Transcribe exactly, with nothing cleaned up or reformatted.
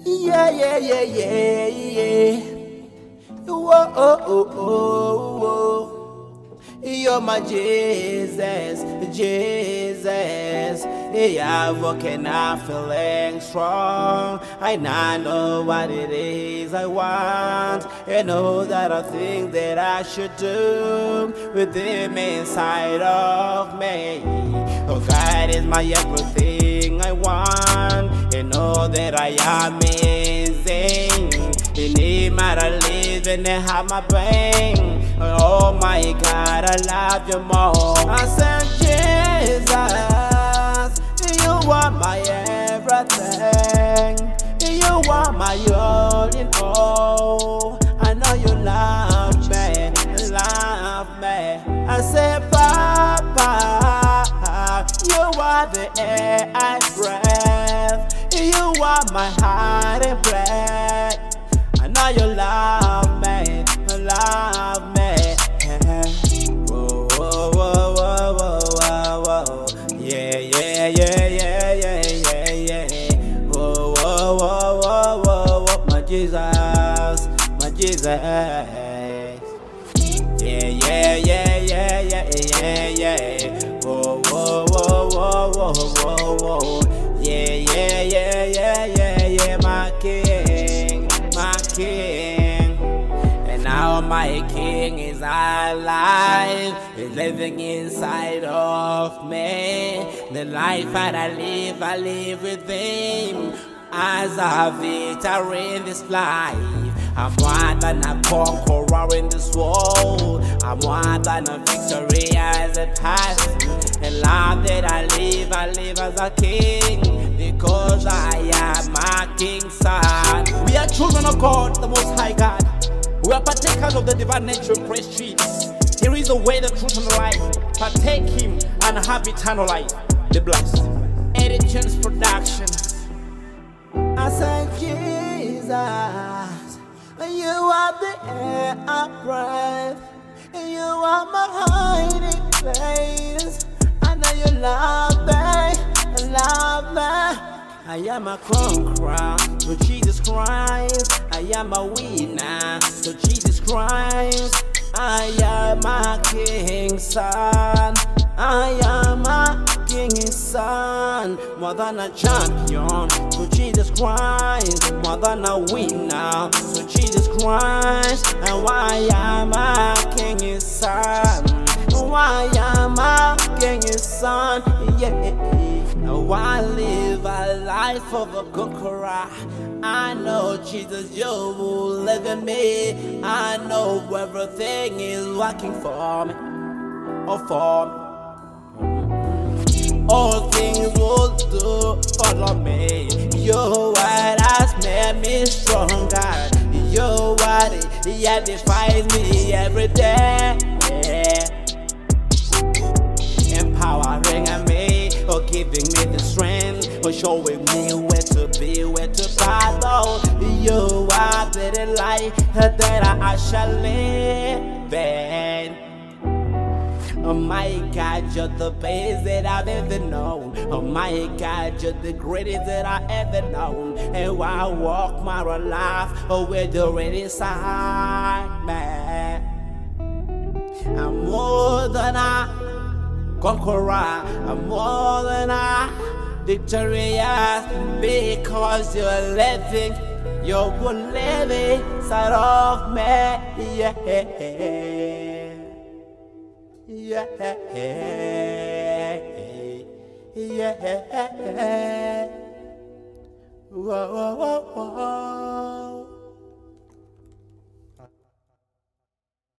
Yeah, yeah, yeah, yeah, yeah. Whoa, oh, oh, oh, oh. You're my Jesus, Jesus. Yeah, walking out feeling strong. I now know what it is I want. I know that I think that I should do with Him inside of me. Oh, God is my everything I want. I know that I am amazing. In Him I live and I have my being. Oh my God, I love you more. I said, Jesus, you are my everything. You are my all in all. I know you love me, love me. I said, Papa, you are the air I breathe. You are my heart and breath. I know you love me, love me. Whoa, whoa, whoa, whoa, whoa, whoa. Yeah, yeah, yeah, yeah, yeah, yeah, yeah. Whoa, whoa, whoa, whoa, whoa, whoa. My Jesus, my Jesus. Yeah, yeah, yeah, yeah, yeah, yeah, yeah. Whoa, whoa, whoa, whoa, whoa, whoa, whoa. Yeah, yeah, yeah, yeah, yeah, yeah, my King, my King. And now my King is alive, is living inside of me. The life that I live, I live with Him. As a victor in this life, I'm more than a conqueror in this world. I'm more than a victory as a past. The life that I live, I live as a king, because I am my King's son. We are children of God, the Most High God. We are partakers of the divine nature of Christ Jesus. Here is the way, the truth, and the life. Partake Him and have eternal life. Be blessed. Editions Productions. I said, Jesus, you are the air I breathe. You are my hiding place. I know you love me, love me. I am a conqueror through Jesus Christ. I am a winner through Jesus Christ. I am a King's son. I am a King's son. More than a champion through Jesus Christ. More than a winner through Jesus Christ. And why am I King's son? Why am I King's son? Yeah. Now I live a life of a conqueror. I know Jesus, you will live in me. I know everything is working for me, or for me. All things will do follow me. Your word has made me stronger. Your word edifies me every day. Yeah. Empowering me, or giving me the strength, or showing me where to be, where to follow. You are the light that I shall live in. Oh my God, you're the best that I've ever known. Oh my God, you're the greatest that I ever known. And while I walk my life, oh, with the red inside me, I'm more than a conqueror. I'm more than a victorious, because you're living, you're living inside of me. Yeah. Yeah, yeah, whoa, whoa, whoa, whoa.